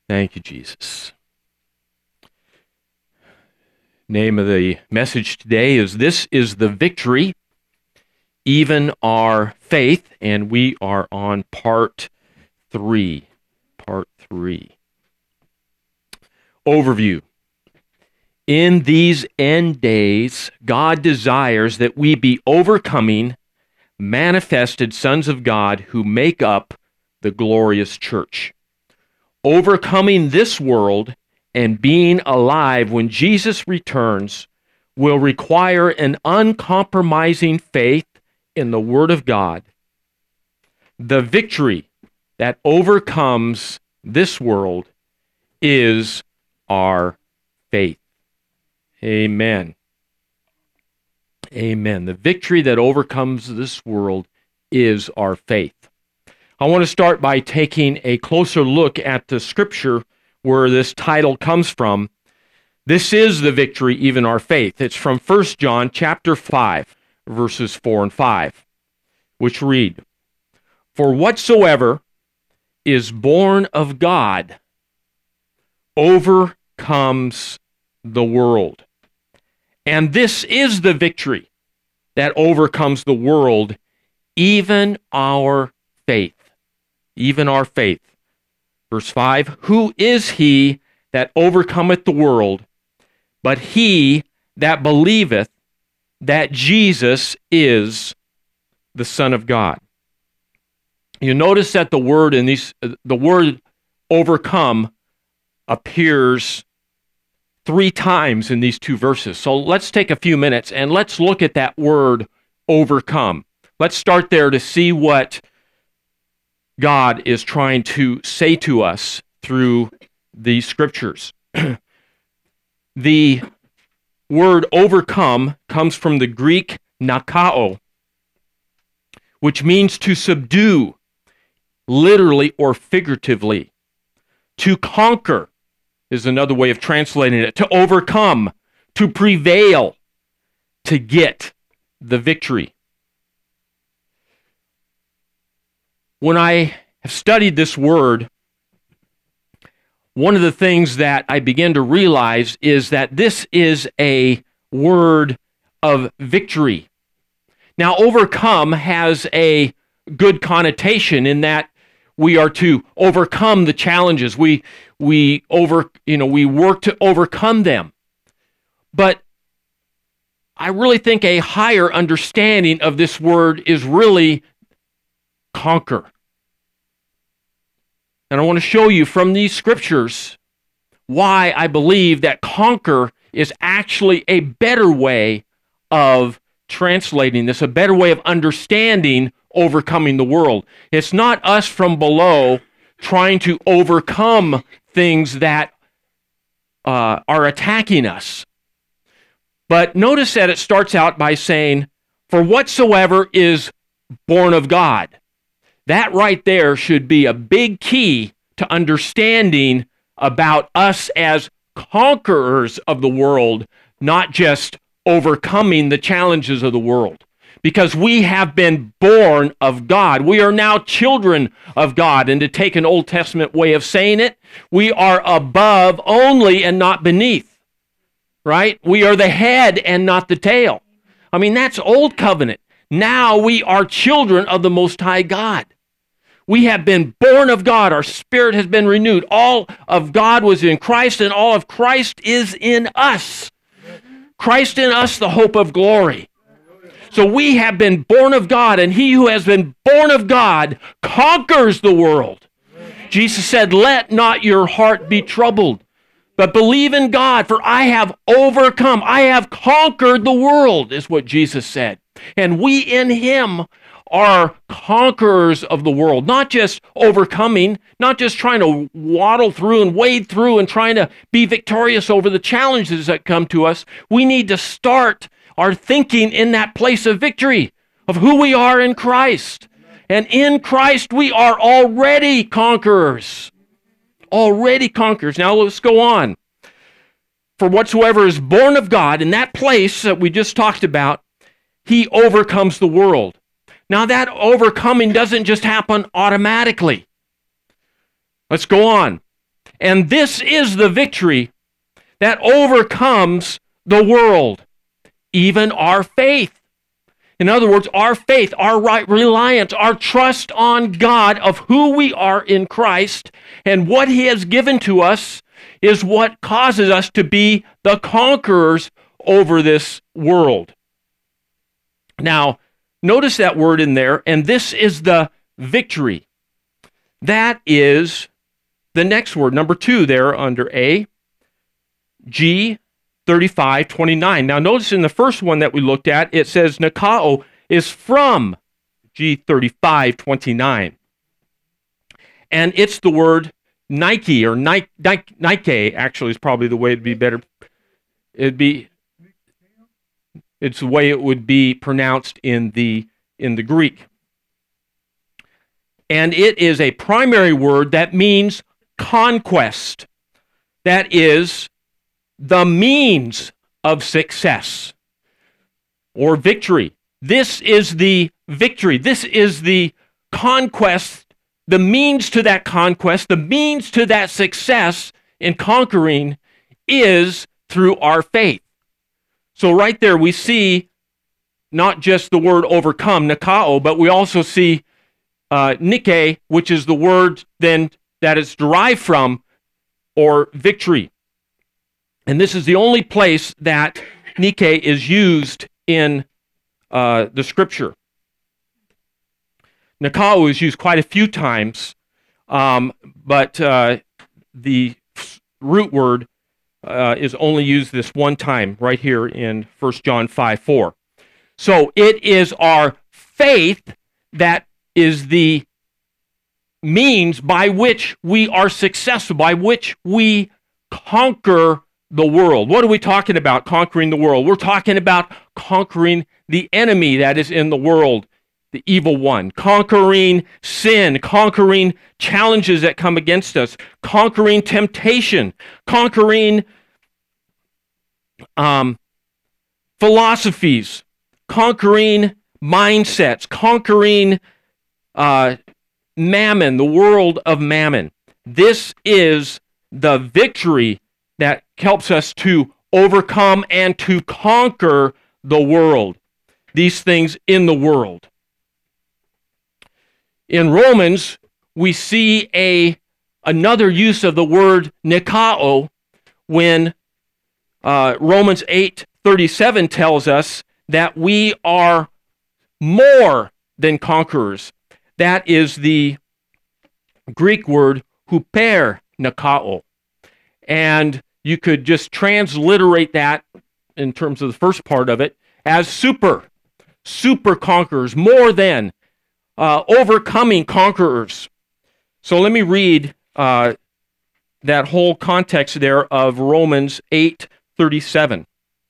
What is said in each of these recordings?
Thank you, Jesus. Name of the message today is This is the Victory, Even Our Faith, and we are on part 3. Part 3. Overview. In these end days, God desires that we be overcoming, manifested sons of God who make up the glorious church. Overcoming this world and being alive when Jesus returns will require an uncompromising faith in the Word of God. The victory that overcomes this world is our faith. Amen. Amen. The victory that overcomes this world is our faith. I want to start by taking a closer look at the scripture where this title comes from. This is the victory, even our faith. It's from 1 John chapter 5, verses 4 and 5, which read, "For whatsoever is born of God overcomes the world. And this is the victory that overcomes the world, even our faith." Even our faith. Verse 5, "Who is he that overcometh the world, but he that believeth that Jesus is the Son of God?" You notice that the word overcome appears 3 times in these 2 verses. So let's take a few minutes and let's look at that word overcome. Let's start there to see what God is trying to say to us through the scriptures. The word overcome comes from the Greek nakao, which means to subdue, literally or figuratively. To conquer is another way of translating it. To overcome, to prevail, to get the victory. When I have studied this word, one of the things that I begin to realize is that this is a word of victory. Now, overcome has a good connotation in that we are to overcome the challenges. We work to overcome them. But I really think a higher understanding of this word is really conquer. And I want to show you from these scriptures why I believe that conquer is actually a better way of translating this, a better way of understanding overcoming the world. It's not us from below trying to overcome things that are attacking us. But notice that it starts out by saying, "For whatsoever is born of God." That right there should be a big key to understanding about us as conquerors of the world, not just overcoming the challenges of the world. Because we have been born of God. We are now children of God. And to take an Old Testament way of saying it, we are above only and not beneath. Right? We are the head and not the tail. I mean, that's Old Covenant. Now we are children of the Most High God. We have been born of God. Our spirit has been renewed. All of God was in Christ, and all of Christ is in us. Christ in us, the hope of glory. So we have been born of God, and he who has been born of God conquers the world. Jesus said, "Let not your heart be troubled, but believe in God, for I have overcome. I have conquered the world," is what Jesus said. And we in him are conquerors of the world, not just overcoming, not just trying to waddle through and wade through and trying to be victorious over the challenges that come to us. We need to start our thinking in that place of victory, of who we are in Christ. And in Christ, we are already conquerors. Already conquerors. Now let's go on. "For whatsoever is born of God," in that place that we just talked about, he overcomes the world. Now that overcoming doesn't just happen automatically. Let's go on. And this is the victory that overcomes the world, even our faith. In other words, our faith, our right reliance, our trust on God of who we are in Christ and what He has given to us is what causes us to be the conquerors over this world. Now, notice that word in there, and this is the victory. That is the next word, number 2 there under A, G 35:29. Now notice in the first one that we looked at, it says Nikao is from G 35:29. And it's the word Nike, or Nike actually is probably the way it'd be better. It's the way it would be pronounced in the Greek. And it is a primary word that means conquest. That is the means of success or victory. This is the victory. This is the conquest, the means to that conquest, the means to that success in conquering is through our faith. So right there we see not just the word overcome, Nikao, but we also see Nike, which is the word then that it's derived from, or victory. And this is the only place that Nike is used in the scripture. Nikao is used quite a few times, but the root word is only used this one time right here in 1 John 5:4. So it is our faith that is the means by which we are successful, by which we conquer the world. What are we talking about, conquering the world? We're talking about conquering the enemy that is in the world, the evil one, conquering sin, conquering challenges that come against us, conquering temptation, conquering philosophies, conquering mindsets, conquering mammon, the world of mammon. This is the victory that helps us to overcome and to conquer the world, these things in the world. In Romans, we see another use of the word Nikao when Romans 8:37 tells us that we are more than conquerors. That is the Greek word huper Nikao. And you could just transliterate that in terms of the first part of it as super conquerors, more than, overcoming conquerors. So let me read that whole context there of Romans 8:37.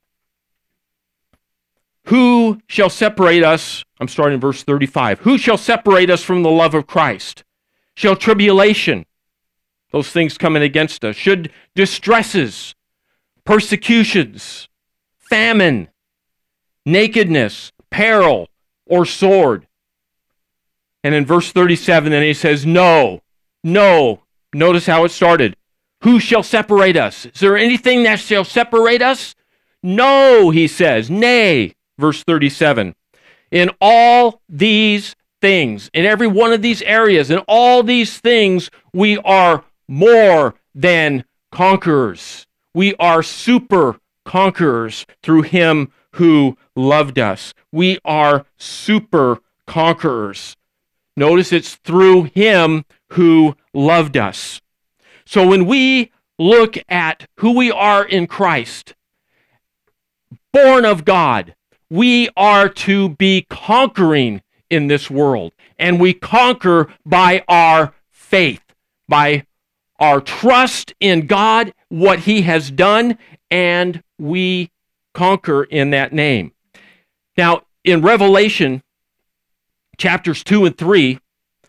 Who shall separate us? I'm starting in verse 35. Who shall separate us from the love of Christ? Shall tribulation, those things coming against us, should distresses, persecutions, famine, nakedness, peril, or sword? And in verse 37, then he says, no. Notice how it started. Who shall separate us? Is there anything that shall separate us? No, he says. Nay, verse 37. In all these things, in every one of these areas, in all these things, we are more than conquerors. We are super conquerors through him who loved us. We are super conquerors. Notice it's through him who loved us. So when we look at who we are in Christ, born of God, we are to be conquering in this world. And we conquer by our faith, by our trust in God, what he has done, and we conquer in that name. Now, in Revelation chapters 2 and 3,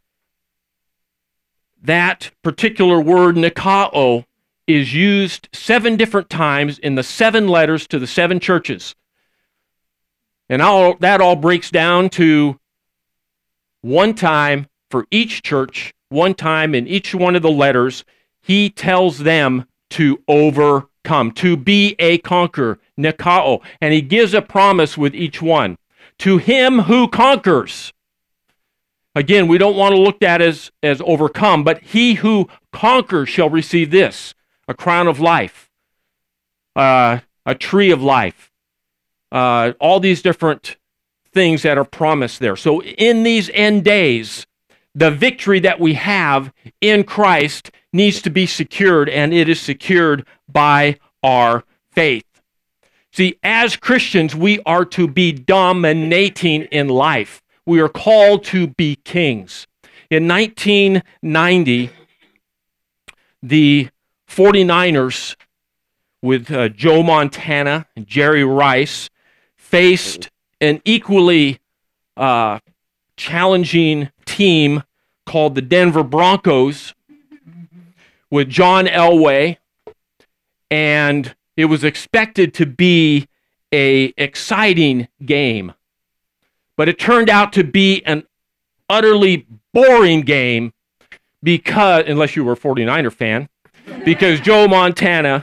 that particular word, Nikao, is used 7 different times in the 7 letters to the 7 churches. And that all breaks down to one time for each church, one time in each one of the letters. he tells them to overcome, to be a conqueror, nikao. And he gives a promise with each one. To him who conquers. Again, we don't want to look at as overcome, but he who conquers shall receive this, a crown of life, a tree of life, all these different things that are promised there. So in these end days, the victory that we have in Christ needs to be secured, and it is secured by our faith. See, as Christians, we are to be dominating in life. We are called to be kings. In 1990, the 49ers with Joe Montana and Jerry Rice faced an equally challenging team called the Denver Broncos with John Elway, and it was expected to be an exciting game. But it turned out to be an utterly boring game because, unless you were a 49er fan, because Joe Montana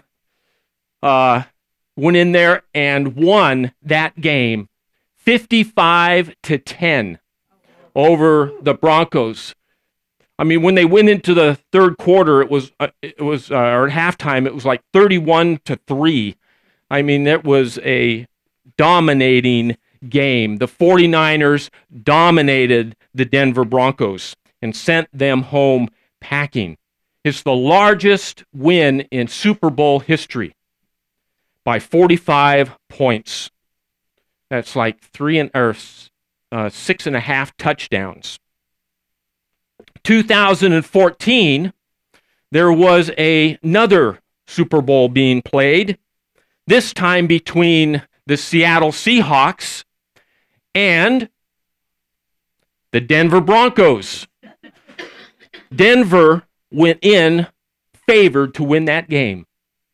went in there and won that game 55-10 over the Broncos. I mean, when they went into the third quarter, it was or at halftime, it was like 31-3. I mean, it was a dominating game. The 49ers dominated the Denver Broncos and sent them home packing. It's the largest win in Super Bowl history by 45 points. That's like 6.5 touchdowns. 2014, there was another Super Bowl being played, this time between the Seattle Seahawks and the Denver Broncos. Denver went in favored to win that game.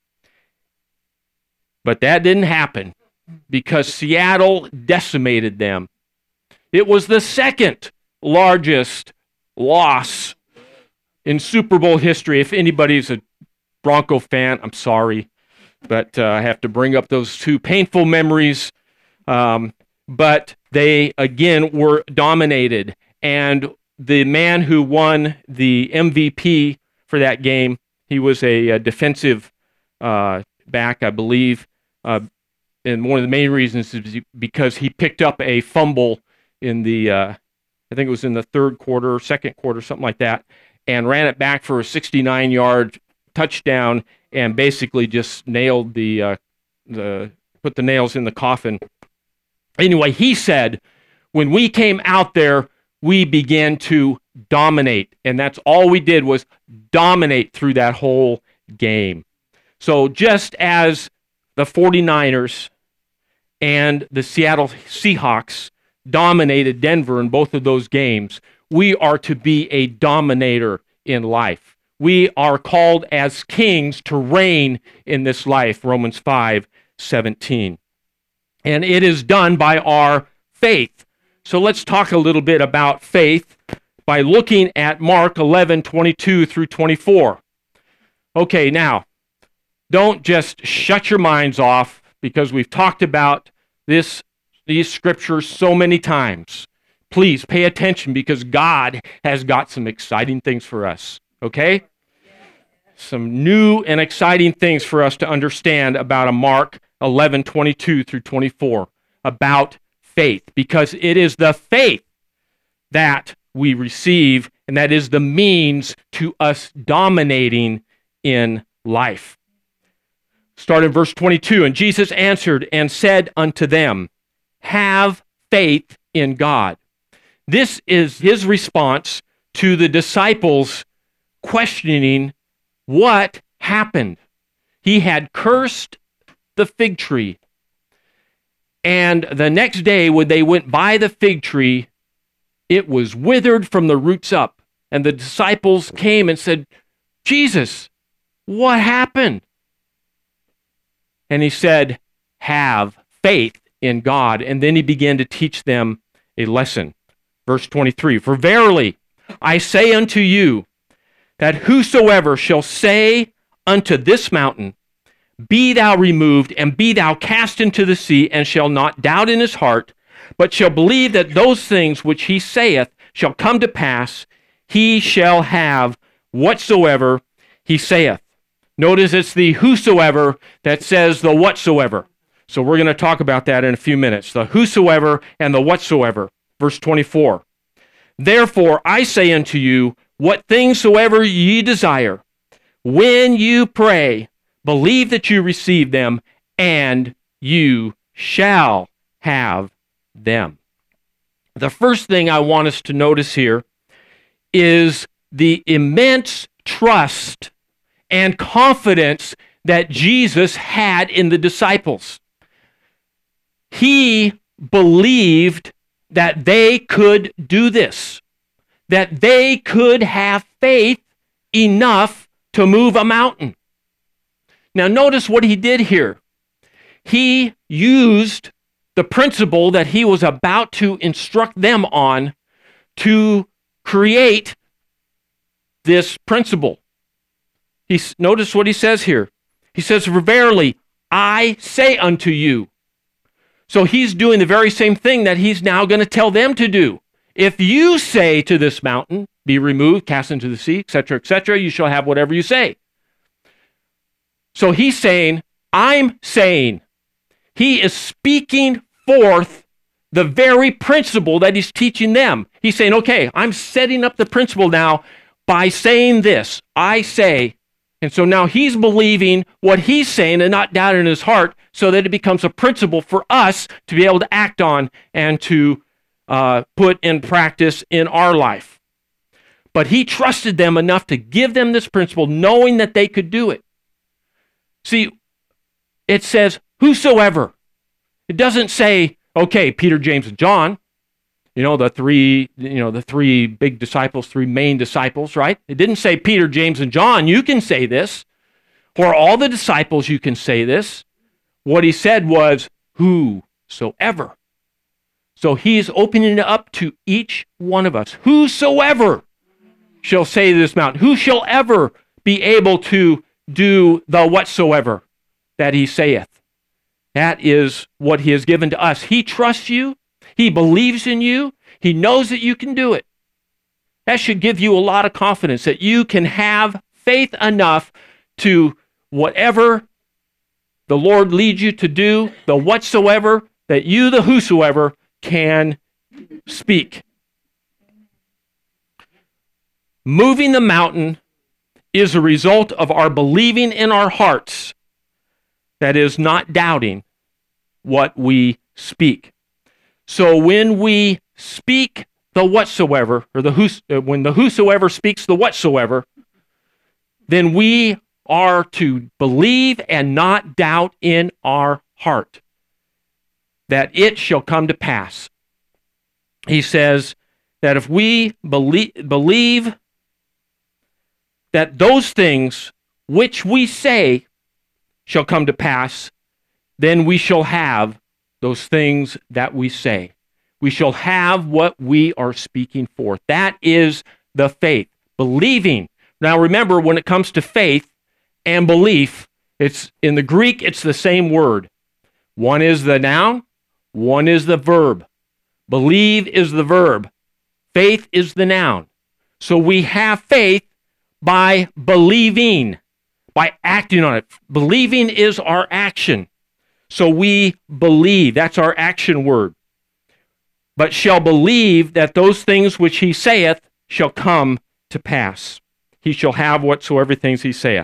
But that didn't happen because Seattle decimated them. It was the second largest loss in Super Bowl history. If anybody's a Bronco fan, I'm sorry, but I have to bring up those two painful memories. But they, again, were dominated. And the man who won the MVP for that game, he was a defensive back, I believe. And one of the main reasons is because he picked up a fumble in the, I think it was in the third quarter, second quarter, something like that, and ran it back for a 69-yard touchdown and basically just nailed put the nails in the coffin. Anyway, he said, when we came out there, we began to dominate, and that's all we did was dominate through that whole game. So just as the 49ers and the Seattle Seahawks dominated Denver in both of those games, we are to be a dominator in life. We are called as kings to reign in this life, Romans 5:17. And it is done by our faith. So let's talk a little bit about faith by looking at Mark 11:22 through 24. Okay, now, don't just shut your minds off because we've talked about these scriptures so many times. Please pay attention because God has got some exciting things for us, okay? Some new and exciting things for us to understand about a Mark 11:22 through 24 about faith, because it is the faith that we receive, and that is the means to us dominating in life. Start in verse 22. And Jesus answered and said unto them, have faith in God. This is his response to the disciples questioning what happened. He had cursed the fig tree. And the next day when they went by the fig tree, it was withered from the roots up. And the disciples came and said, Jesus, what happened? And he said, have faith in God. And then he began to teach them a lesson. Verse 23, for verily I say unto you, that whosoever shall say unto this mountain, be thou removed, and be thou cast into the sea, and shall not doubt in his heart, but shall believe that those things which he saith shall come to pass, he shall have whatsoever he saith. Notice it's the whosoever that says the whatsoever. So we're going to talk about that in a few minutes. The whosoever and the whatsoever. Verse 24. Therefore I say unto you, what things soever ye desire, when you pray, believe that you receive them, and you shall have them. The first thing I want us to notice here is the immense trust and confidence that Jesus had in the disciples. He believed that they could do this, that they could have faith enough to move a mountain. Now notice what he did here. He used the principle that he was about to instruct them on to create this principle. Notice what he says here. He says, for verily, I say unto you. So he's doing the very same thing that he's now going to tell them to do. If you say to this mountain, be removed, cast into the sea, etc., you shall have whatever you say. So he's saying, I'm saying. He is speaking forth the very principle that he's teaching them. He's saying, okay, I'm setting up the principle now by saying this. I say. And so now he's believing what he's saying and not doubting in his heart, so that it becomes a principle for us to be able to act on and to put in practice in our life. But he trusted them enough to give them this principle, knowing that they could do it. See, it says, whosoever. It doesn't say, okay, Peter, James, and John, the three big disciples, three main disciples, right? It didn't say Peter, James, and John, you can say this. For all the disciples, you can say this. What he said was, whosoever. So he's opening it up to each one of us. Whosoever shall say to this mountain, who shall ever be able to do the whatsoever that he saith. That is what he has given to us. He trusts you. He believes in you. He knows that you can do it. That should give you a lot of confidence that you can have faith enough to whatever the Lord leads you to do, the whatsoever, that you, the whosoever, can speak. Moving the mountain is a result of our believing in our hearts, that is, not doubting what we speak. So when we speak the whatsoever, or when the whosoever speaks the whatsoever, then we are to believe and not doubt in our heart that it shall come to pass. He says that if we believe that those things which we say shall come to pass, then we shall have those things that we say. We shall have what we are speaking forth. That is the faith, believing. Now remember, when it comes to faith and belief, it's in the Greek, it's the same word. One is the noun, one is the verb. Believe is the verb. Faith is the noun. So we have faith by believing, by acting on it. Believing is our action. So we believe. That's our action word. But shall believe that those things which he saith shall come to pass. He shall have whatsoever things he saith.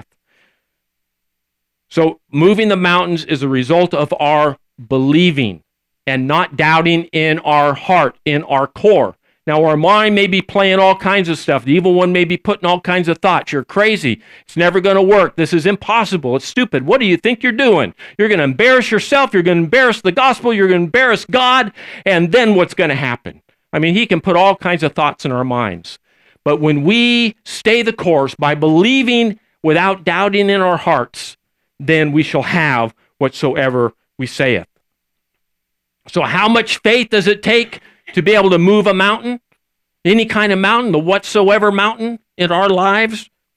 So moving the mountains is a result of our believing and not doubting in our heart, in our core. Now, our mind may be playing all kinds of stuff. The evil one may be putting all kinds of thoughts. You're crazy. It's never going to work. This is impossible. It's stupid. What do you think you're doing? You're going to embarrass yourself. You're going to embarrass the gospel. You're going to embarrass God. And then what's going to happen? I mean, he can put all kinds of thoughts in our minds. But when we stay the course by believing without doubting in our hearts, then we shall have whatsoever we saith. So how much faith does it take to be able to move a mountain? Any kind of mountain, the whatsoever mountain in our lives?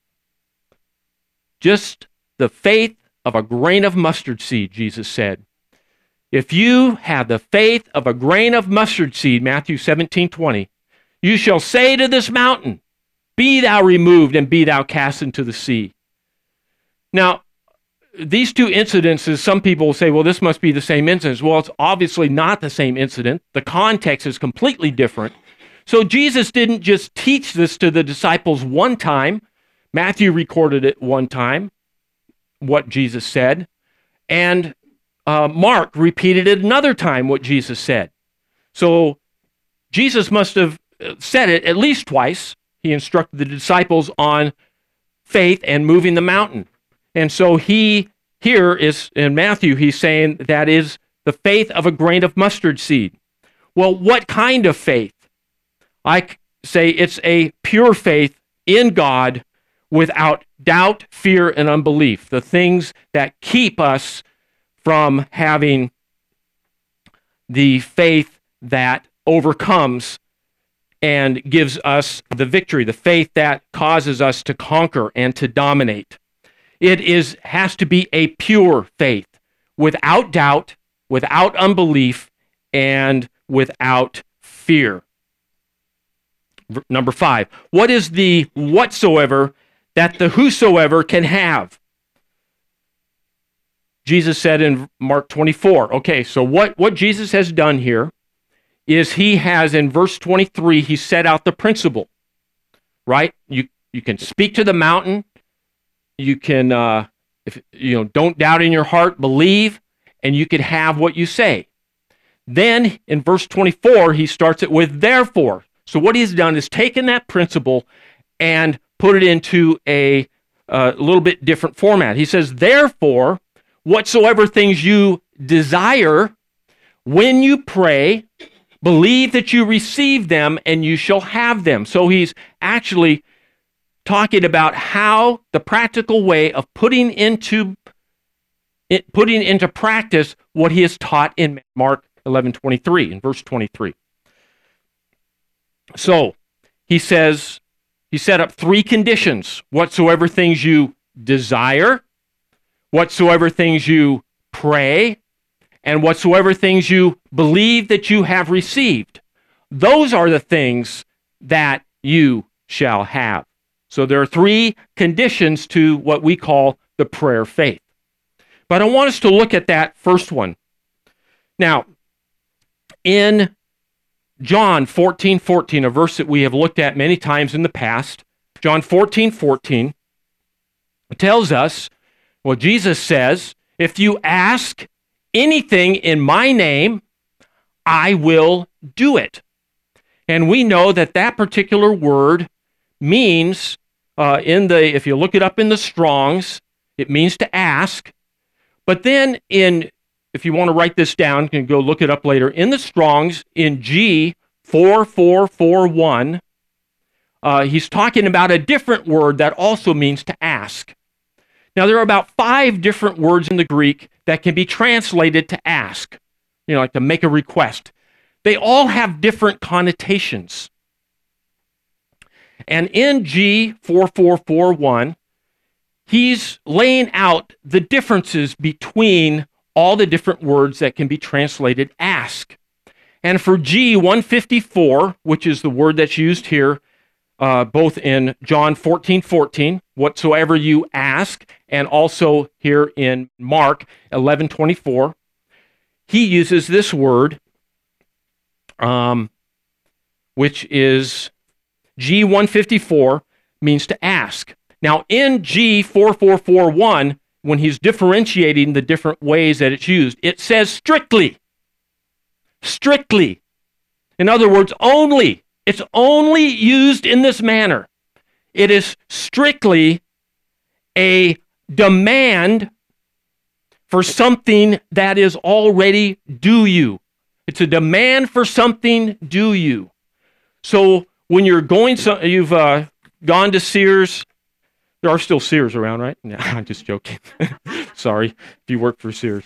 Just the faith of a grain of mustard seed, Jesus said. If you have the faith of a grain of mustard seed, Matthew 17:20, you shall say to this mountain, be thou removed and be thou cast into the sea. Now, these two incidences, some people will say, well, this must be the same incident. Well, it's obviously not the same incident. The context is completely different. So Jesus didn't just teach this to the disciples one time. Matthew recorded it one time, what Jesus said. And Mark repeated it another time, what Jesus said. So Jesus must have said it at least twice. He instructed the disciples on faith and moving the mountain. And so here is in Matthew, he's saying that is the faith of a grain of mustard seed. Well, what kind of faith? I say it's a pure faith in God without doubt, fear, and unbelief. The things that keep us from having the faith that overcomes and gives us the victory, the faith that causes us to conquer and to dominate. It has to be a pure faith, without doubt, without unbelief, and without fear. Number 5, what is the whatsoever that the whosoever can have? Jesus said in Mark 24. Okay, so what Jesus has done here is he has, in verse 23, he set out the principle, right? You can speak to the mountain. You can, if don't doubt in your heart, believe, and you can have what you say. Then in verse 24, he starts it with therefore. So what he's done is taken that principle and put it into a little bit different format. He says, therefore, whatsoever things you desire, when you pray, believe that you receive them and you shall have them. So he's actually talking about how the practical way of putting into practice what he has taught in Mark 11:23, in verse 23. So he says, he set up 3 conditions: whatsoever things you desire, whatsoever things you pray, and whatsoever things you believe that you have received. Those are the things that you shall have. So there are 3 conditions to what we call the prayer faith. But I want us to look at that first one. Now, in John 14:14, a verse that we have looked at many times in the past, John 14:14 tells us, well, Jesus says, if you ask anything in my name, I will do it. And we know that that particular word means, if you look it up in the Strongs, it means to ask. But then if you want to write this down, you can go look it up later. In the Strongs, in G4441, he's talking about a different word that also means to ask. Now, there are about 5 different words in the Greek that can be translated to ask, like to make a request. They all have different connotations. And in G4441, he's laying out the differences between all the different words that can be translated ask. And for G154, which is the word that's used here, both in John 14:14, whatsoever you ask, and also here in Mark 11:24, he uses this word, which is G154, means to ask. Now, in G4441, when he's differentiating the different ways that it's used, it says strictly. Strictly. In other words, only. It's only used in this manner. It is strictly a demand for something that is already due you. It's a demand for something due you. So when you're going, you've gone to Sears. There are still Sears around, right? No, I'm just joking. Sorry if you work for Sears.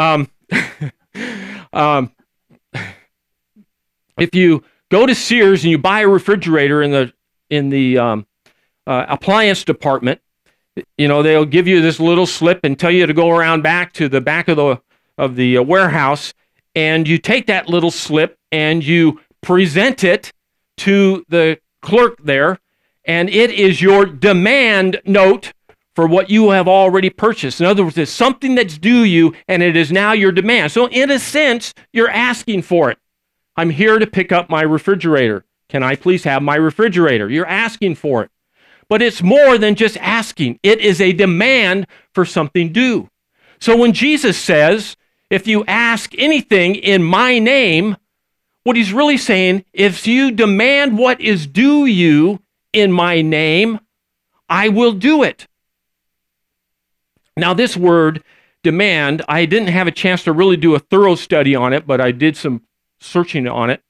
If you go to Sears and you buy a refrigerator in the appliance department, They'll give you this little slip and tell you to go around back to the back of the warehouse, and you take that little slip and you present it to the clerk there, and it is your demand note for what you have already purchased. In other words, it's something that's due you, and it is now your demand. So in a sense, you're asking for it. I'm here to pick up my refrigerator. Can I please have my refrigerator? You're asking for it. But it's more than just asking. It is a demand for something due. So when Jesus says, if you ask anything in my name, what he's really saying, if you demand what is due you in my name, I will do it. Now, this word, demand, I didn't have a chance to really do a thorough study on it, but I did some searching on it.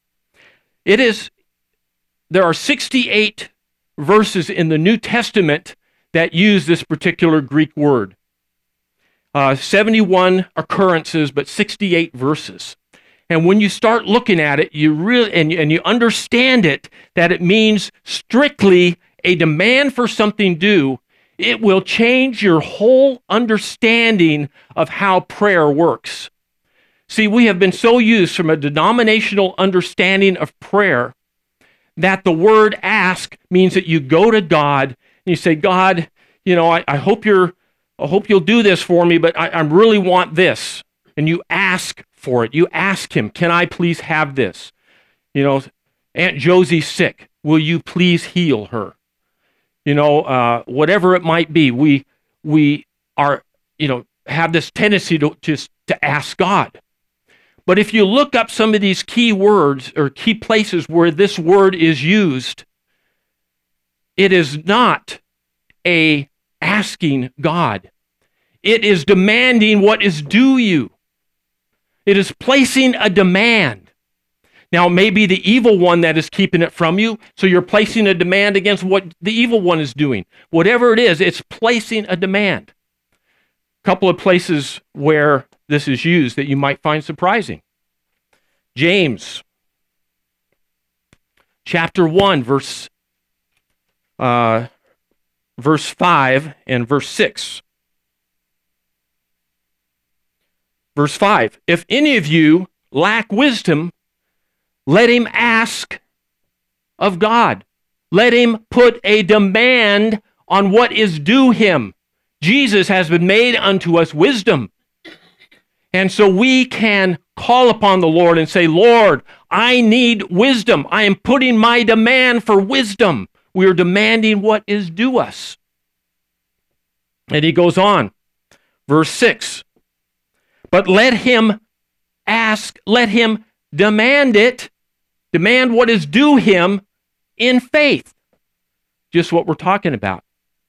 There are 68 verses in the New Testament that use this particular Greek word. 71 occurrences, but 68 verses. And when you start looking at it, you really and you understand it, that it means strictly a demand for something due, it will change your whole understanding of how prayer works. See, we have been so used from a denominational understanding of prayer that the word ask means that you go to God and you say, God, I hope you'll do this for me, but I really want this. And you ask for it. You ask him, can I please have this? Aunt Josie's sick. Will you please heal her? Whatever it might be, we are, have this tendency to ask God. But if you look up some of these key words or key places where this word is used, it is not a asking God. It is demanding what is due you. It is placing a demand. Now, it may be the evil one that is keeping it from you, so you're placing a demand against what the evil one is doing. Whatever it is, it's placing a demand. A couple of places where this is used that you might find surprising. James, chapter 1, verse 5 and verse 6. Verse 5, if any of you lack wisdom, let him ask of God. Let him put a demand on what is due him. Jesus has been made unto us wisdom. And so we can call upon the Lord and say, Lord, I need wisdom. I am putting my demand for wisdom. We are demanding what is due us. And he goes on, verse 6. But let him ask, let him demand it, demand what is due him in faith. Just what we're talking about.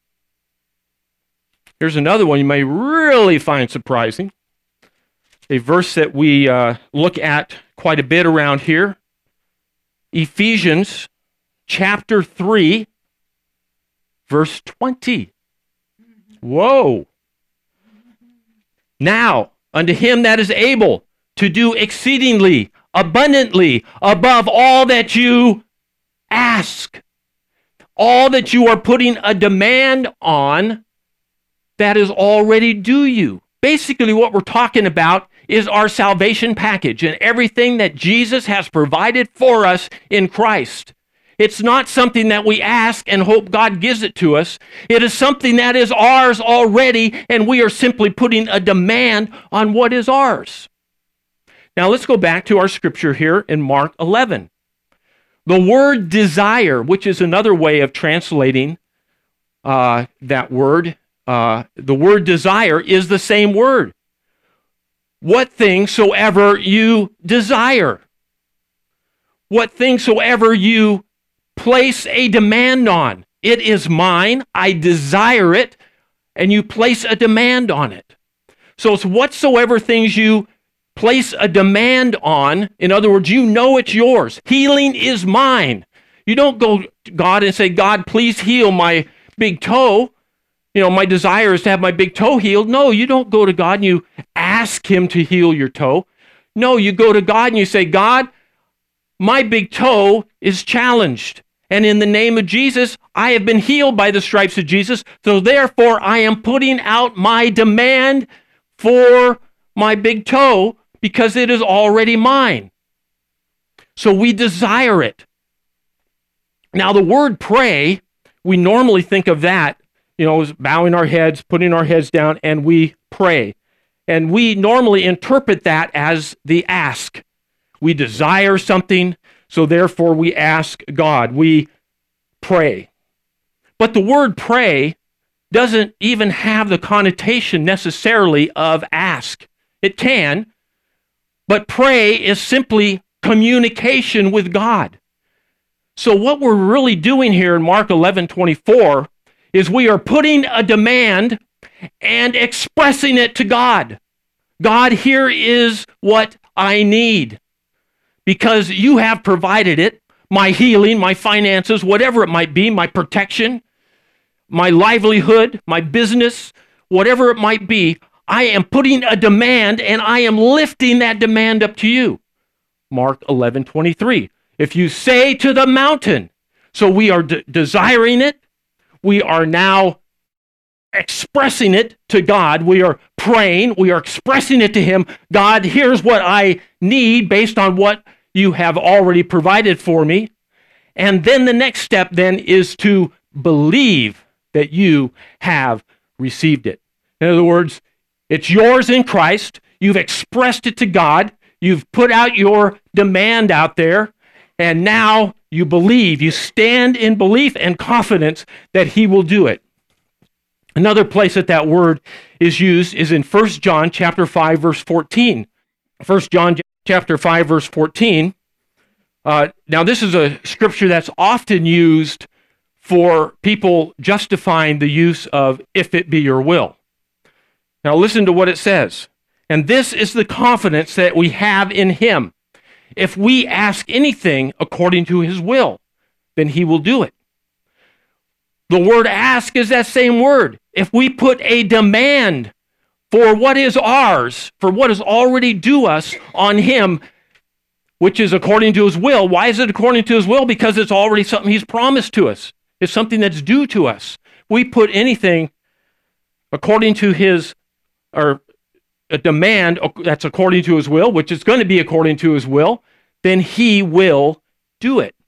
Here's another one you may really find surprising. A verse that we look at quite a bit around here. Ephesians chapter 3, verse 20. Whoa. Now, unto him that is able to do exceedingly, abundantly, above all that you ask. All that you are putting a demand on, that is already due you. Basically, what we're talking about is our salvation package and everything that Jesus has provided for us in Christ. It's not something that we ask and hope God gives it to us. It is something that is ours already, and we are simply putting a demand on what is ours. Now, let's go back to our scripture here in Mark 11. The word desire, which is another way of translating that word, the word desire is the same word. What things soever you desire. What things soever you place a demand on. It is mine, I desire it, and you place a demand on it. So it's whatsoever things you place a demand on. In other words, you know it's yours. Healing is mine. You don't go to God and say, God, please heal my big toe. My desire is to have my big toe healed. No, you don't go to God and you ask him to heal your toe. No, you go to God and you say, God, my big toe is challenged. And in the name of Jesus, I have been healed by the stripes of Jesus. So therefore, I am putting out my demand for my big toe because it is already mine. So we desire it. Now, the word pray, we normally think of that, as bowing our heads, putting our heads down, and we pray. And we normally interpret that as the ask. We desire something, so therefore we ask God. We pray. But the word pray doesn't even have the connotation necessarily of ask. It can, but pray is simply communication with God. So what we're really doing here in Mark 11:24 is we are putting a demand and expressing it to God. God, here is what I need because you have provided it, my healing, my finances, whatever it might be, my protection, my livelihood, my business, whatever it might be. I am putting a demand and I am lifting that demand up to you. Mark 11:23. If you say to the mountain, so we are desiring it, we are now expressing it to God. We are praying, we are expressing it to him. God, here's what I need based on what you have already provided for me. And then the next step then is to believe that you have received it. In other words, it's yours in Christ. You've expressed it to God. You've put out your demand out there. And now you believe. You stand in belief and confidence that he will do it. Another place that word is used is in 1 John chapter 5, verse 14. 1 John chapter 5, verse 14. Now, this is a scripture that's often used for people justifying the use of if it be your will. Now, listen to what it says. And this is the confidence that we have in him. If we ask anything according to his will, then he will do it. The word ask is that same word. If we put a demand for what is ours, for what is already due us on him, which is according to his will. Why is it according to his will? Because it's already something he's promised to us. It's something that's due to us. We put anything according to his, or a demand that's according to his will, which is going to be according to his will, then he will do it.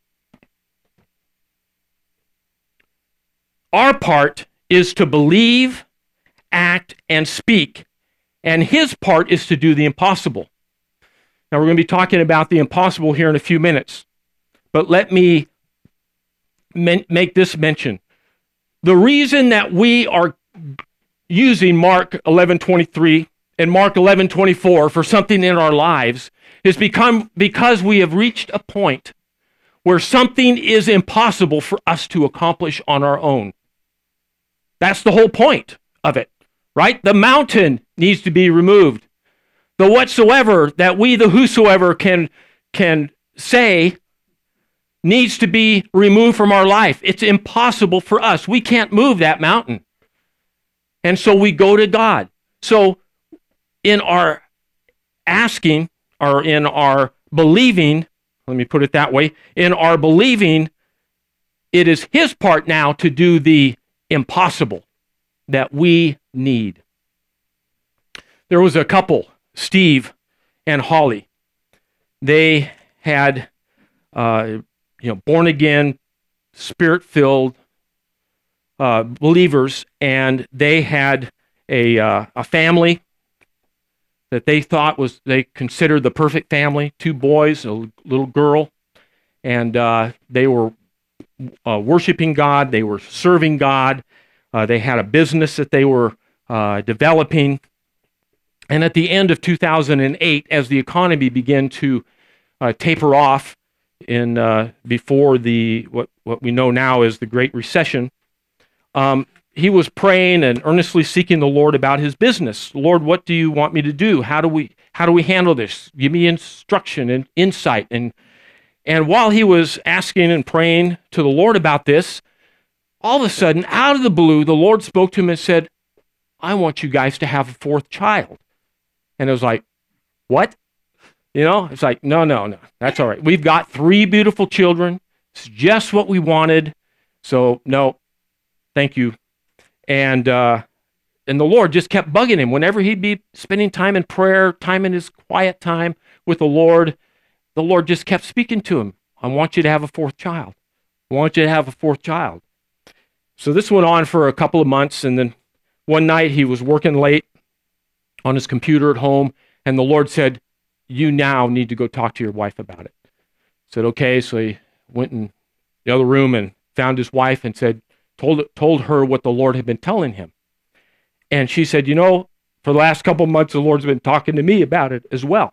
Our part is to believe, act, and speak, and his part is to do the impossible. Now, we're going to be talking about the impossible here in a few minutes, but let me make this mention. The reason that we are using Mark 11:23 and Mark 11:24 for something in our lives is because we have reached a point where something is impossible for us to accomplish on our own. That's the whole point of it, right? The mountain needs to be removed. The whatsoever that we, the whosoever, can say needs to be removed from our life. It's impossible for us. We can't move that mountain. And so we go to God. So in our asking, or in our believing, let me put it that way, in our believing, it is his part now to do the impossible that we need. There was a couple, Steve and Holly. They had, born again, spirit-filled believers, and they had a family that they thought they considered the perfect family, 2 boys, a little girl, and they were worshiping God, they were serving God, they had a business that they were developing, and at the end of 2008, as the economy began to taper off before what we know now as the Great Recession, he was praying and earnestly seeking the Lord about his business. Lord, what do you want me to do? How do we handle this? Give me instruction and insight. And while he was asking and praying to the Lord about this, all of a sudden, out of the blue, the Lord spoke to him and said, I want you guys to have a 4th child. And it was like, what? It's like, no, that's all right. We've got 3 beautiful children, It's just what we wanted. So, no, thank you. And the Lord just kept bugging him. Whenever he'd be spending time in prayer, time in his quiet time with the Lord just kept speaking to him. I want you to have a fourth child. I want you to have a fourth child. So this went on for a couple of months, and then one night he was working late on his computer at home, and the Lord said, you now need to go talk to your wife about it. I said, okay. So he went in the other room and found his wife and told her what the Lord had been telling him. And she said, for the last couple of months, the Lord's been talking to me about it as well.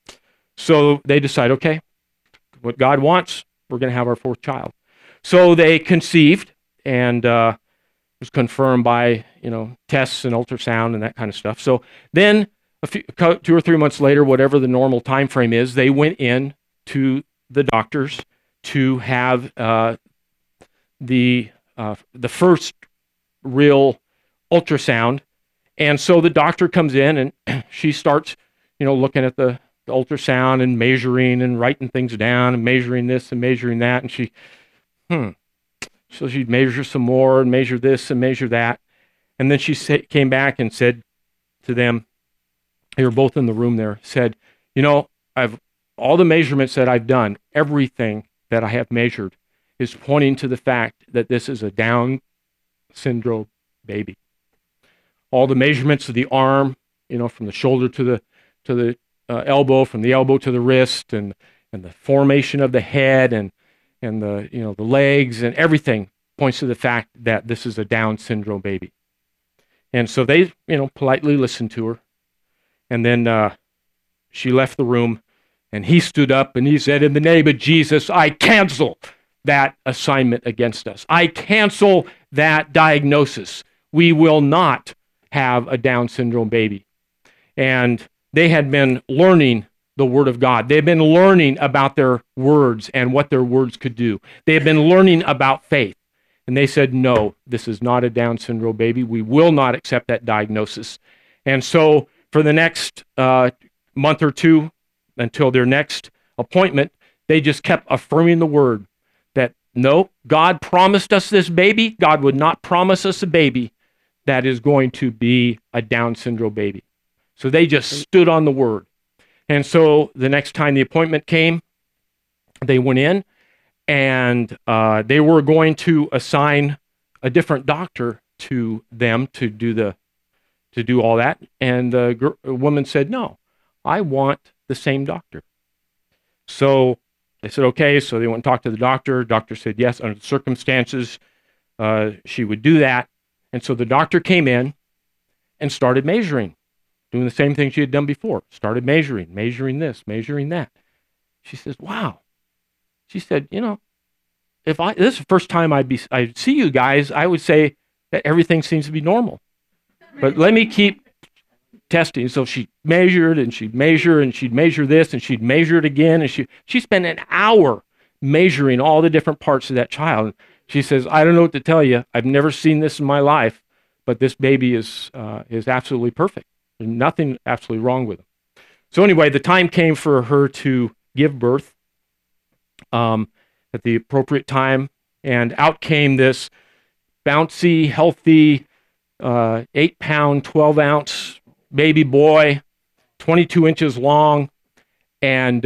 So they decide, okay, what God wants, we're going to have our fourth child. So they conceived, and it was confirmed by, tests and ultrasound and that kind of stuff. So then 2 or 3 months later, whatever the normal time frame is, they went in to the doctors to have the first real ultrasound. And so the doctor comes in and she starts, looking at the ultrasound and measuring and writing things down and measuring this and measuring that. And so she'd measure some more and measure this and measure that. And then she came back and said to them, they were both in the room there, said, I've all the measurements that I've done, everything that I have measured is pointing to the fact that this is a Down syndrome baby. All the measurements of the arm, from the shoulder to the elbow, from the elbow to the wrist, and the formation of the head, and the the legs, and everything points to the fact that this is a Down syndrome baby. And so they politely listened to her, and then she left the room, and he stood up and he said, in the name of Jesus, I cancel that assignment against us. I cancel that diagnosis. We will not have a Down syndrome baby. And they had been learning the Word of God. They had been learning about their words and what their words could do. They had been learning about faith. And they said, no, this is not a Down syndrome baby. We will not accept that diagnosis. And so for the next month or two, until their next appointment, they just kept affirming the Word that, no, God promised us this baby. God would not promise us a baby that is going to be a Down syndrome baby. So they just stood on the Word. And so the next time the appointment came, they went in, and they were going to assign a different doctor to them to do all that. And the woman said, no, I want the same doctor. So they said, okay. So they went and talked to the doctor. Doctor said, yes, under the circumstances, she would do that. And so the doctor came in and started measuring, doing the same thing she had done before. Started measuring this, measuring that. She says, wow. She said, if this is the first time I'd see you guys, I would say that everything seems to be normal. But let me keep testing. So she measured and she'd measure and she'd measure this and she'd measure it again. And she spent an hour measuring all the different parts of that child. She says, I don't know what to tell you. I've never seen this in my life, but this baby is absolutely perfect. There's nothing absolutely wrong with him. So anyway, the time came for her to give birth at the appropriate time. And out came this bouncy, healthy, 8-pound, 12-ounce baby boy, 22 inches long, and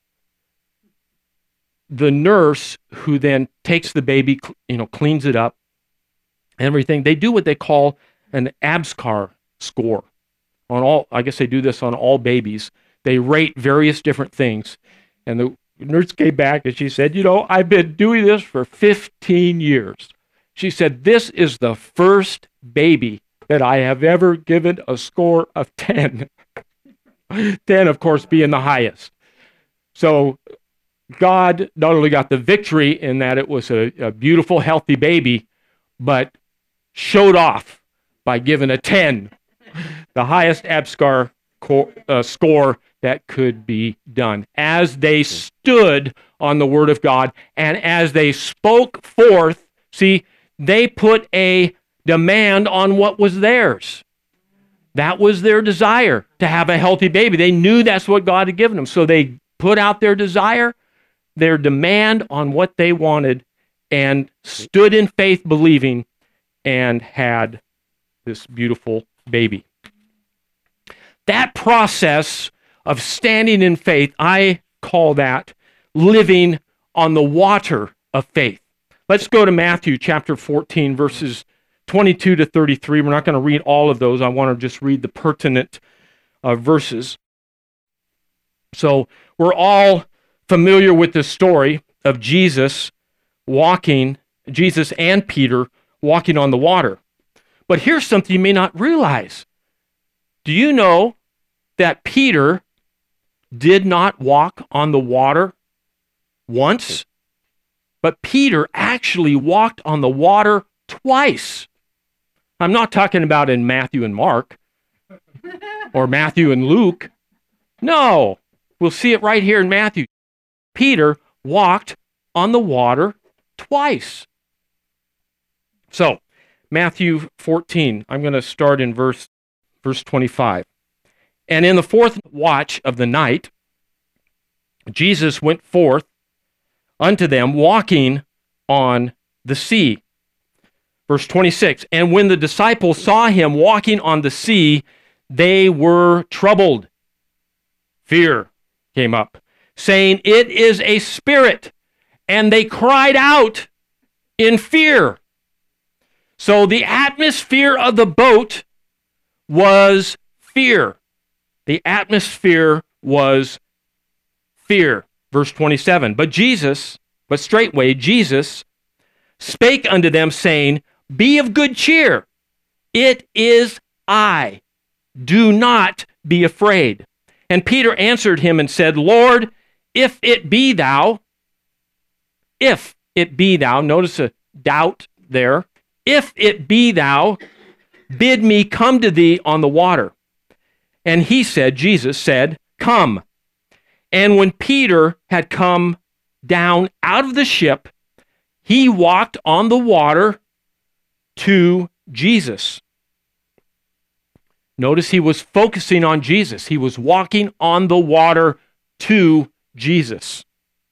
the nurse who then takes the baby, cleans it up, and everything. They do what they call an ABSCAR score on all. I guess they do this on all babies. They rate various different things, and the nurse came back and she said, I've been doing this for 15 years. She said, this is the first baby that I have ever given a score of 10. 10, of course, being the highest. So God not only got the victory in that it was a beautiful, healthy baby, but showed off by giving a 10, the highest ABSCAR score that could be done. As they stood on the Word of God and as they spoke forth, see, they put a demand on what was theirs. That was their desire, to have a healthy baby. They knew that's what God had given them. So they put out their desire. their demand on what they wanted and stood in faith believing and had this beautiful baby. That process of standing in faith, I call that living on the water of faith. Let's go to Matthew chapter 14, verses 22 to 33. We're not going to read all of those. I want to just read the pertinent verses. So we're all familiar with the story of Jesus and Peter walking on the water. But here's something you may not realize. Do you know that Peter did not walk on the water once? But Peter actually walked on the water twice. I'm not talking about in Matthew and Mark or Matthew and Luke. No, we'll see it right here in Matthew. Peter walked on the water twice. So, Matthew 14, I'm going to start in verse 25. And in the fourth watch of the night, Jesus went forth unto them, walking on the sea. Verse 26, and when the disciples saw him walking on the sea, they were troubled. Fear came up, saying, it is a spirit. And they cried out in fear. So the atmosphere of the boat was fear. The atmosphere was fear. Verse 27, but straightway Jesus spake unto them, saying, be of good cheer. It is I. Do not be afraid. And Peter answered him and said, Lord, if it be thou, notice a doubt there, if it be thou, bid me come to thee on the water. And Jesus said, come. And when Peter had come down out of the ship, he walked on the water to Jesus. Notice he was focusing on Jesus. He was walking on the water to Jesus.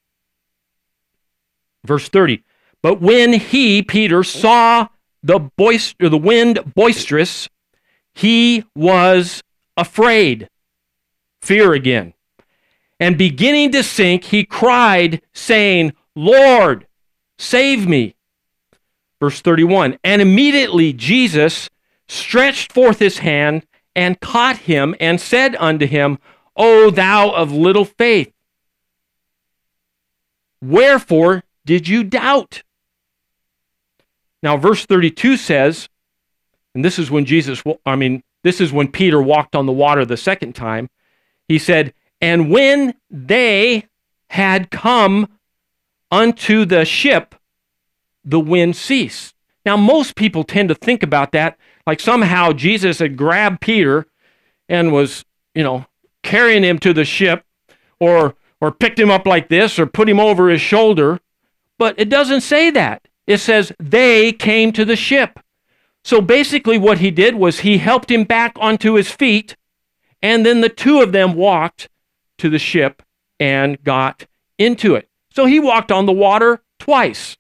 Verse 30, but when Peter, saw the wind boisterous, he was afraid. Fear again. And beginning to sink, he cried, saying, Lord, save me. Verse 31, and immediately Jesus stretched forth his hand and caught him and said unto him, O thou of little faith, wherefore did you doubt? Now, verse 32 says, and this is when Peter walked on the water the second time. He said, and when they had come unto the ship, the wind ceased. Now, most people tend to think about that like somehow Jesus had grabbed Peter and was, carrying him to the ship, or picked him up like this, or put him over his shoulder. But it doesn't say that. It says they came to the ship. So basically what he did was he helped him back onto his feet, and then the two of them walked to the ship and got into it. So he walked on the water twice.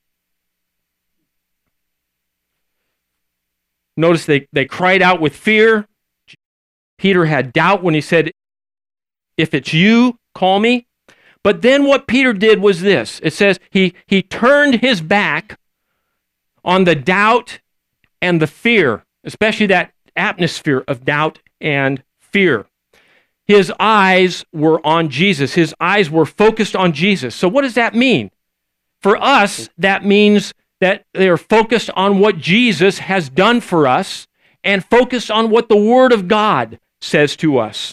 Notice they cried out with fear. Peter had doubt when he said, if it's you, call me. But then what Peter did was this. It says he turned his back on the doubt and the fear, especially that atmosphere of doubt and fear. His eyes were on Jesus. His eyes were focused on Jesus. So what does that mean? For us, that means that they are focused on what Jesus has done for us and focused on what the Word of God says to us.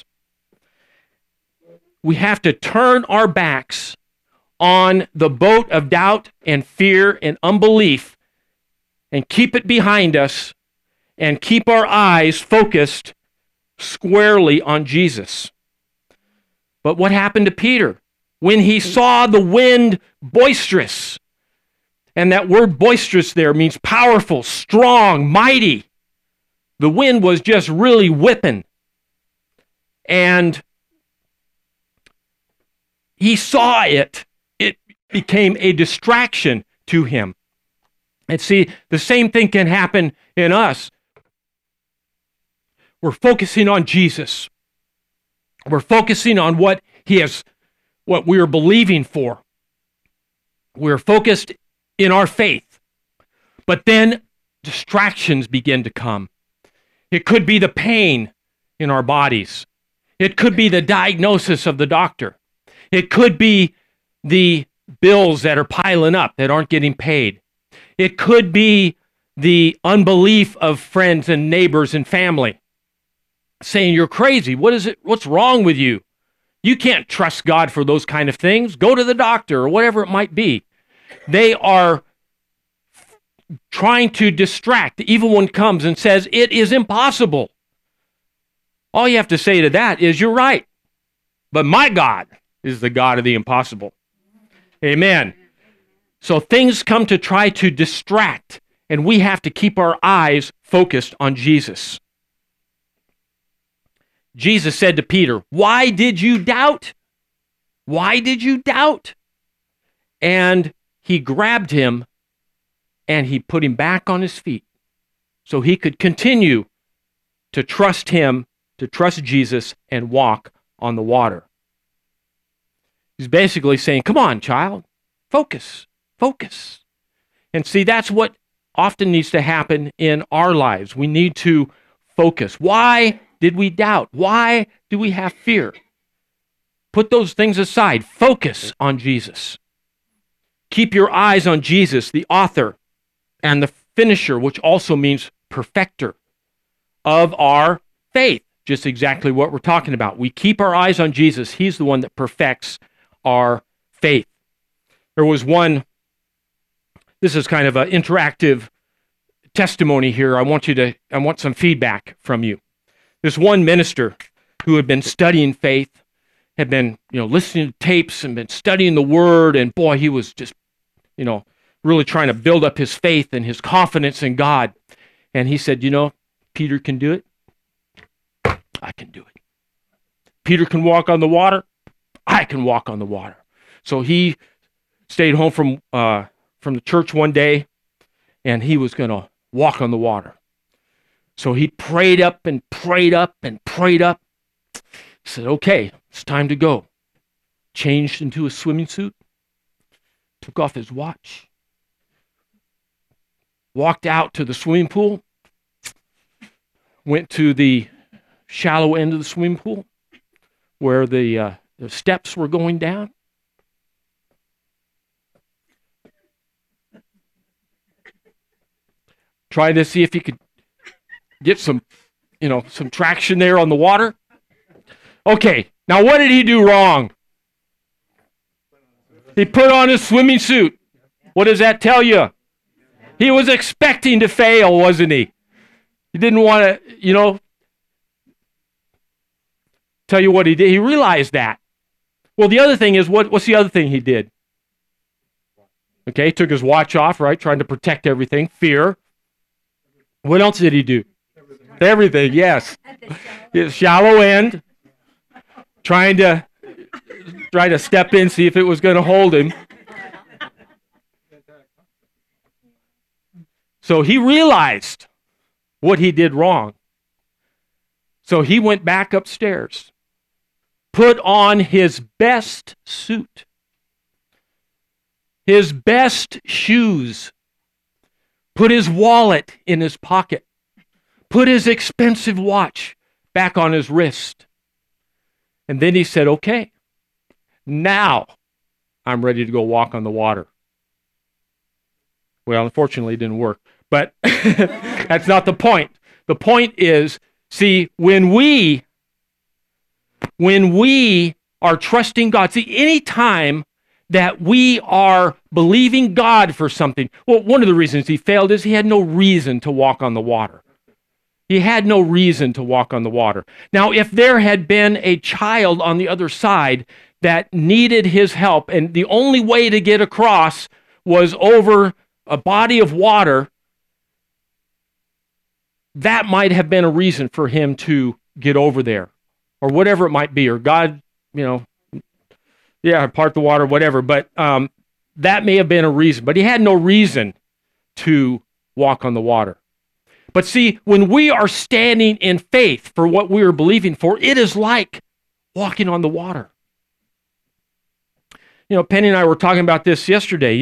We have to turn our backs on the boat of doubt and fear and unbelief and keep it behind us and keep our eyes focused squarely on Jesus. But what happened to Peter? When he saw the wind boisterous, and that word boisterous there means powerful, strong, mighty. The wind was just really whipping. And he saw it. became a distraction to him. And see, the same thing can happen in us. We're focusing on Jesus. We're focusing on what we are believing for. We're focused in our faith. But then distractions begin to come. It could be the pain in our bodies. It could be the diagnosis of the doctor. It could be the bills that are piling up that aren't getting paid. It could be the unbelief of friends and neighbors and family saying, "You're crazy. What is it? What's wrong with you? You can't trust God for those kind of things. Go to the doctor," or whatever it might be. They are trying to distract. The evil one comes and says, "It is impossible." All you have to say to that is, "You're right. But my God is the God of the impossible." Amen. So things come to try to distract, and we have to keep our eyes focused on Jesus. Jesus said to Peter, "Why did you doubt? Why did you doubt?" And he grabbed him and he put him back on his feet so he could continue to trust him, to trust Jesus, and walk on the water. He's basically saying, "Come on, child, focus, focus." And see, that's what often needs to happen in our lives. We need to focus. Why did we doubt? Why do we have fear? Put those things aside. Focus on Jesus. Keep your eyes on Jesus, the author and the finisher, which also means perfecter of our faith. Just exactly what we're talking about. We keep our eyes on Jesus. He's the one that perfects our faith. There was one, this is kind of an interactive testimony here. I want some feedback from you. This one minister who had been studying faith, had been, listening to tapes and been studying the Word, and boy, he was just, really trying to build up his faith and his confidence in God. And he said, "Peter can do it. I can do it. Peter can walk on the water. I can walk on the water." So he stayed home from the church one day, and he was going to walk on the water. So he prayed up and prayed up and prayed up. He said, "Okay, it's time to go." Changed into a swimming suit, took off his watch, walked out to the swimming pool, went to the shallow end of the swimming pool where the steps were going down. Tried to see if he could get some traction there on the water. Okay, now what did he do wrong? He put on his swimming suit. What does that tell you? He was expecting to fail, wasn't he? He didn't want to, tell you what he did. He realized that. Well, the other thing is, what's the other thing he did? Okay, he took his watch off, right? Trying to protect everything. Fear. What else did he do? Everything, yes. His shallow end. Trying to step in, see if it was going to hold him. So he realized what he did wrong. So he went back upstairs, put on his best suit, his best shoes, put his wallet in his pocket, put his expensive watch back on his wrist. And then he said, "Okay, now I'm ready to go walk on the water." Well, unfortunately, it didn't work. But that's not the point. The point is, see, when we are trusting God, see, any time that we are believing God for something, well, one of the reasons he failed is he had no reason to walk on the water. He had no reason to walk on the water. Now, if there had been a child on the other side that needed his help, and the only way to get across was over a body of water, that might have been a reason for him to get over there, or whatever it might be, or God, part the water, whatever. But that may have been a reason, but he had no reason to walk on the water. But see, when we are standing in faith for what we are believing for, it is like walking on the water. Penny and I were talking about this yesterday.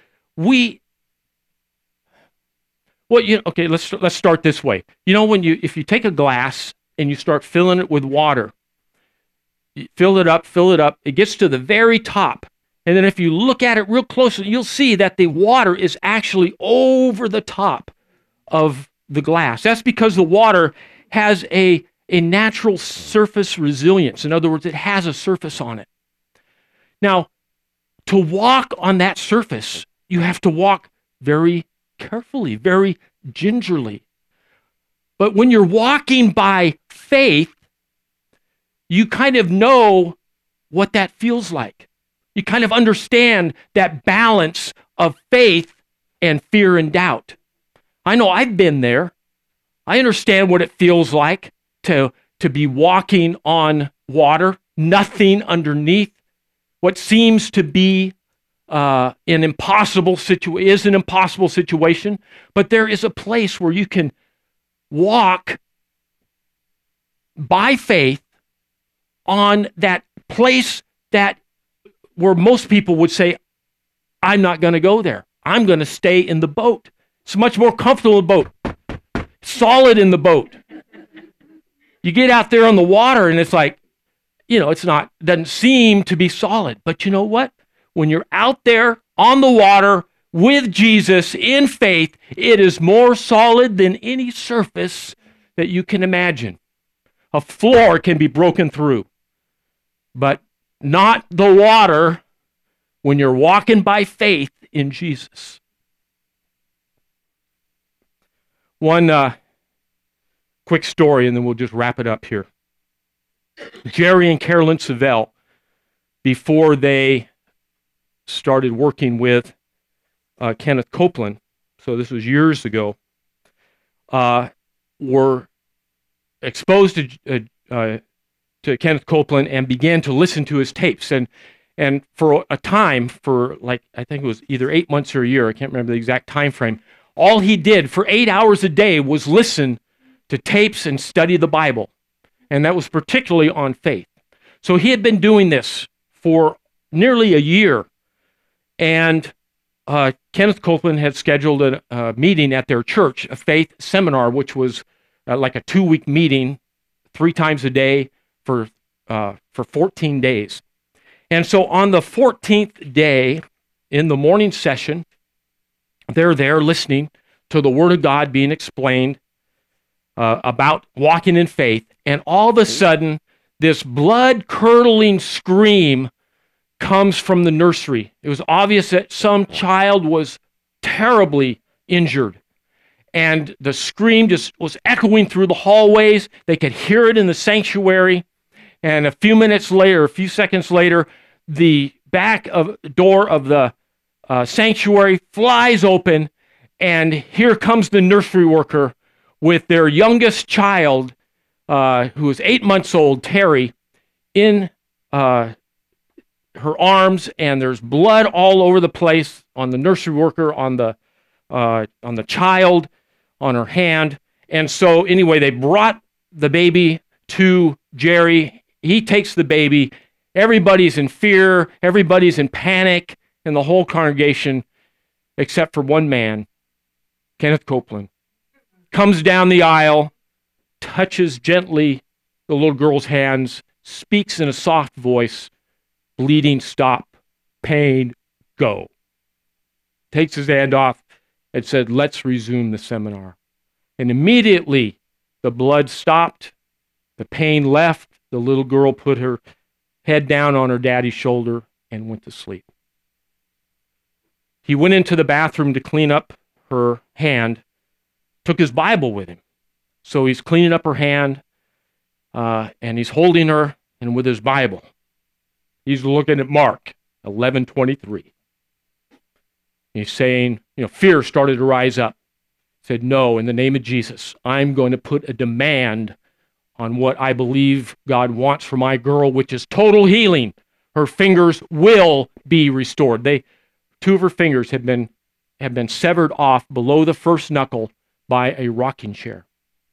Okay, let's start this way. If you take a glass and you start filling it with water, you fill it up, it gets to the very top. And then if you look at it real closely, you'll see that the water is actually over the top of the glass. That's because the water has a natural surface resilience. In other words, it has a surface on it. Now, to walk on that surface, you have to walk very carefully, very gingerly. But when you're walking by faith, you kind of know what that feels like. You kind of understand that balance of faith and fear and doubt. I know I've been there. I understand what it feels like to be walking on water, nothing underneath. What seems to be an impossible situation, but there is a place where you can walk by faith on that place where most people would say, I'm not going to go there. I'm going to stay in the boat. It's much more comfortable in the boat. Solid in the boat. You get out there on the water and it's like, doesn't seem to be solid. But you know what? When you're out there on the water with Jesus in faith, it is more solid than any surface that you can imagine. A floor can be broken through, but not the water when you're walking by faith in Jesus. One quick story, and then we'll just wrap it up here. Jerry and Carolyn Savelle, before they started working with Kenneth Copeland, so this was years ago, were exposed to Kenneth Copeland and began to listen to his tapes. And for a time, I think it was either 8 months or a year, I can't remember the exact time frame, all he did for 8 hours a day was listen to tapes and study the Bible. And that was particularly on faith. So he had been doing this for nearly a year. And Kenneth Copeland had scheduled a meeting at their church, a faith seminar, which was like a 2-week meeting, 3 times a day for 14 days. And so on the 14th day, in the morning session, they're there listening to the Word of God being explained about walking in faith. And all of a sudden, this blood-curdling scream comes from the nursery. It was obvious that some child was terribly injured. And the scream just was echoing through the hallways. They could hear it in the sanctuary. And a few seconds later, the back of the door of the sanctuary flies open, and here comes the nursery worker with their youngest child, who is 8 months old, Terry, in her arms, and there's blood all over the place on the nursery worker, on the child, on her hand. And so anyway, they brought the baby to Jerry. He takes the baby. Everybody's in fear. Everybody's in panic in the whole congregation, except for one man, Kenneth Copeland, comes down the aisle, touches gently the little girl's hands, speaks in a soft voice, bleeding stop, pain go. Takes his hand off and said, let's resume the seminar. And immediately the blood stopped, the pain left, the little girl put her head down on her daddy's shoulder and went to sleep. He went into the bathroom to clean up her hand, took his Bible with him. So he's cleaning up her hand, and he's holding her, and with his Bible, he's looking at Mark 11:23. He's saying, fear started to rise up. He said, no, in the name of Jesus, I'm going to put a demand on what I believe God wants for my girl, which is total healing. Her fingers will be restored. They two of her fingers have been severed off below the first knuckle by a rocking chair.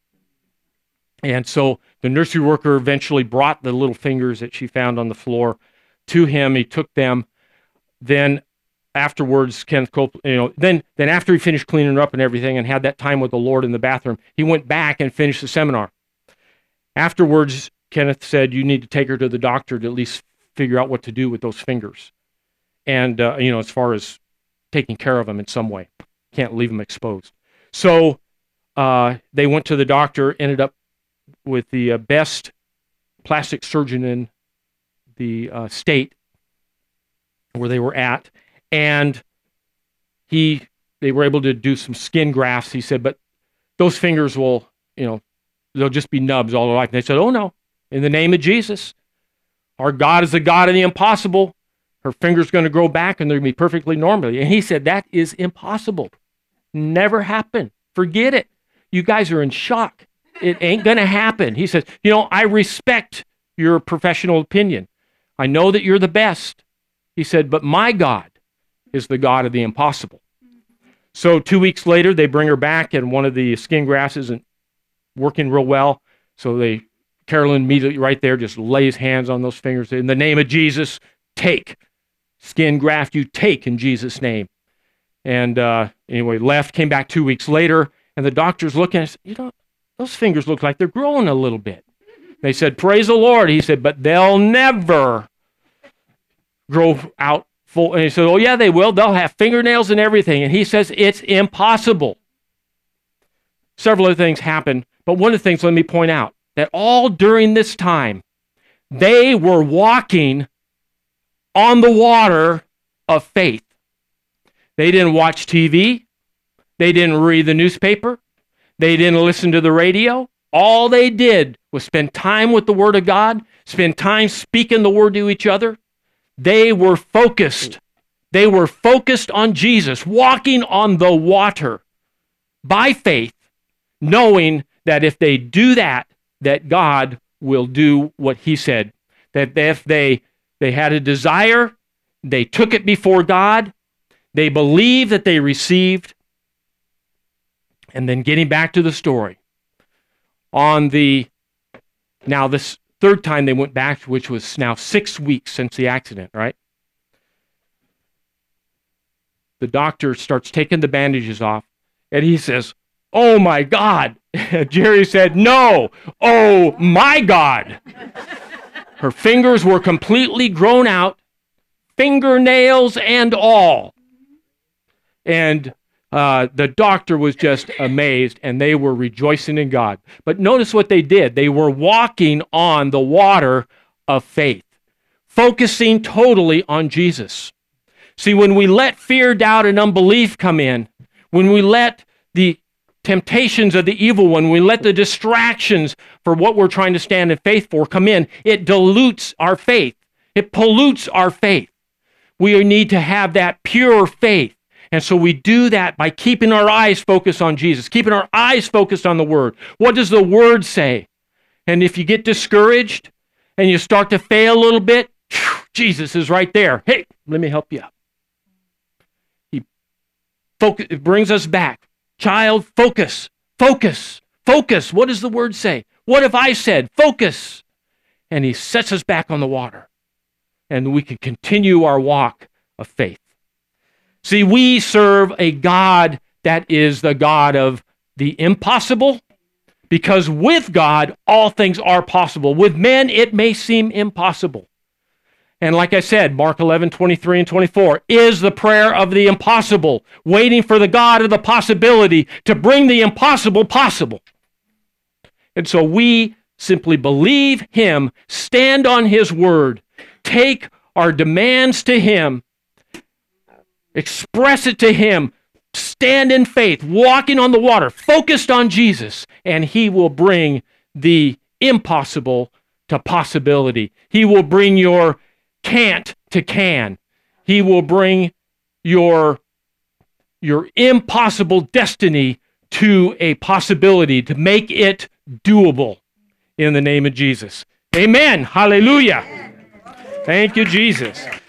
And so the nursery worker eventually brought the little fingers that she found on the floor to him. He took them. Then afterwards, Kenneth Copeland, then after he finished cleaning her up and everything and had that time with the Lord in the bathroom, he went back and finished the seminar. Afterwards, Kenneth said, you need to take her to the doctor to at least figure out what to do with those fingers. And, as far as taking care of them in some way. Can't leave them exposed. So they went to the doctor, ended up with the best plastic surgeon in the state where they were at, and they were able to do some skin grafts. He said, but those fingers will, they'll just be nubs all their life. And they said, oh no, in the name of Jesus, our God is the God of the impossible. Her finger's going to grow back and they're going to be perfectly normal. And he said, that is impossible. Never happened. Forget it. You guys are in shock. It ain't going to happen. He says, I respect your professional opinion. I know that you're the best. He said, but my God is the God of the impossible. So 2 weeks later, they bring her back, and one of the skin grafts isn't working real well. So Carolyn immediately right there just lays hands on those fingers. In the name of Jesus, take. Skin graft you take in Jesus' name. And anyway, left, came back 2 weeks later, and the doctor's looking and said, those fingers look like they're growing a little bit. They said, praise the Lord. He said, but they'll never grow out full. And he said, oh yeah, they will. They'll have fingernails and everything. And he says, it's impossible. Several other things happened, but one of the things, let me point out, that all during this time, they were walking on the water of faith. They didn't watch TV. They didn't read the newspaper. They didn't listen to the radio. All they did was spend time with the Word of God, spend time speaking the Word to each other. They were focused. They were focused on Jesus, walking on the water by faith, knowing that if they do that, that God will do what He said. That if they had a desire, they took it before God, they believed that they received. And then getting back to the story, now this third time they went back, which was now 6 weeks since the accident, right? The doctor starts taking the bandages off, and he says, oh my God. Jerry said, no, oh my God. Her fingers were completely grown out, fingernails and all. And the doctor was just amazed, and they were rejoicing in God. But notice what they did. They were walking on the water of faith, focusing totally on Jesus. See, when we let fear, doubt, and unbelief come in, when we let the temptations of the evil one, we let the distractions for what we're trying to stand in faith for come in, it dilutes our faith. It pollutes our faith. We need to have that pure faith. And so we do that by keeping our eyes focused on Jesus, keeping our eyes focused on the Word. What does the Word say? And if you get discouraged and you start to fail a little bit, Jesus is right there. Hey, let me help you. It brings us back. Child, focus, focus, focus. What does the Word say? What have I said? Focus. And He sets us back on the water. And we can continue our walk of faith. See, we serve a God that is the God of the impossible, because with God, all things are possible. With men, it may seem impossible. And like I said, Mark 11:23 and 24 is the prayer of the impossible, waiting for the God of the possibility to bring the impossible possible. And so we simply believe Him, stand on His word, take our demands to Him, express it to Him, stand in faith, walking on the water, focused on Jesus, and He will bring the impossible to possibility. He will bring your can't to can. He will bring your impossible destiny to a possibility, to make it doable in the name of Jesus. Amen. Hallelujah. Thank you, Jesus.